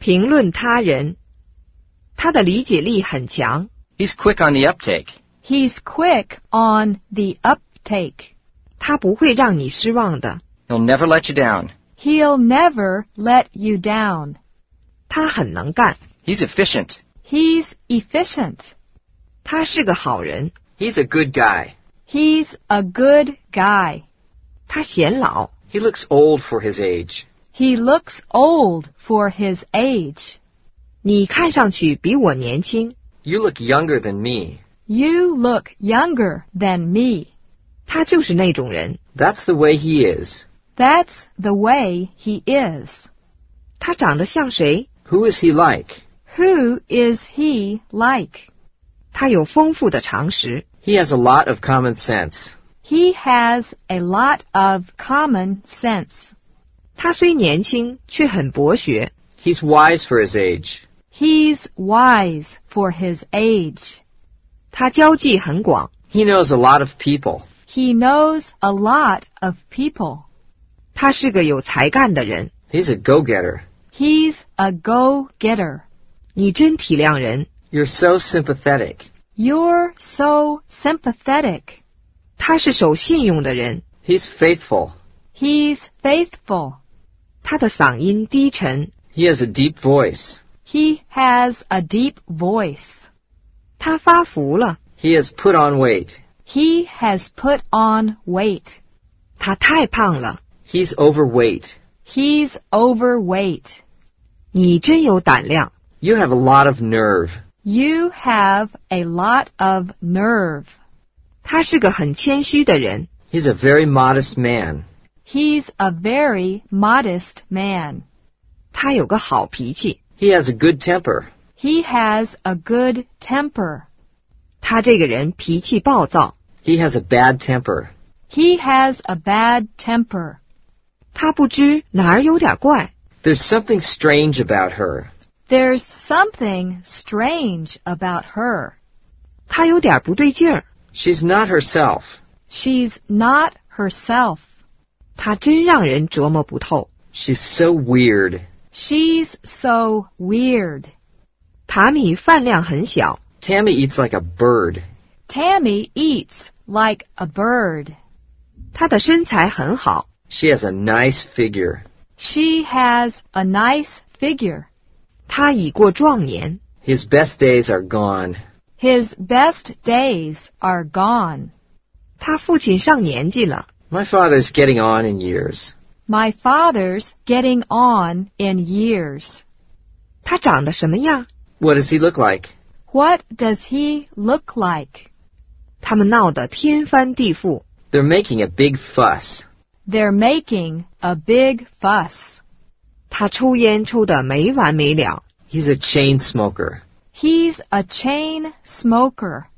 评论他人，他的理解力很强。 He's quick on the uptake. He's quick on the uptake. 他不会让你失望的。 He'll never let you down. He'll never let you down. 他很能干。 He's efficient. He's efficient. 他是个好人。 He's a good guy. He's a good guy. 他显老。 He looks old for his age. He looks old for his age. 你看上去比我年轻。 You look younger than me. You look younger than me. 他就是那种人。 That's the way he is. That's the way he is. 他长得像谁？ Who is he like? Who is he like? 他有丰富的常识。 He has a lot of common sense. He has a lot of common sense. 他虽年轻，却很博学。 He's wise for his age. He's wise for his age. 他交际很广。 He knows a lot of people. He knows a lot of people. 他是个有才干的人。 He's a go-getter. He's a go-getter. 你真体谅人。 You're so sympathetic. You're so sympathetic. 他是守信用的人。 He's faithful. He's faithful. 他的嗓音低沉。 He has a deep voice. He has a deep voice. 他发福了。 He has put on weight. He has put on weight. 他太胖了。 He's overweight. He's overweight. 你真有胆量。 You have a lot of nerve. You have a lot of nerve. 他是个很谦虚的人。 He's a very modest man. He's a very modest man. 他有个好脾气。 He has a good temper. He has a good temper. 他这个人脾气暴躁。 He has a bad temper. He has a bad temper. 他不知哪儿有点怪。 There's something strange about her. There's something strange about her. 他有点不对劲儿。 She's not herself. She's not herself. 他真让人琢磨不透。 She's so weird. She's so weird. 塔米饭量很小。 Tammy eats like a bird. Tammy eats like a bird. 他的身材很好。 She has a nice figure. She has a nice figure. 他已过壮年。 His best days are gone. His best days are gone. 他父亲上年纪了。 My father's getting on in years. My father's getting on in years. 他长得什么样？ What does he look like? What does he look like? 他们闹得天翻地覆。 They're making a big fuss. They're making a big fuss. 他抽烟抽得没完没了。 He's a chain smoker. He's a chain smoker.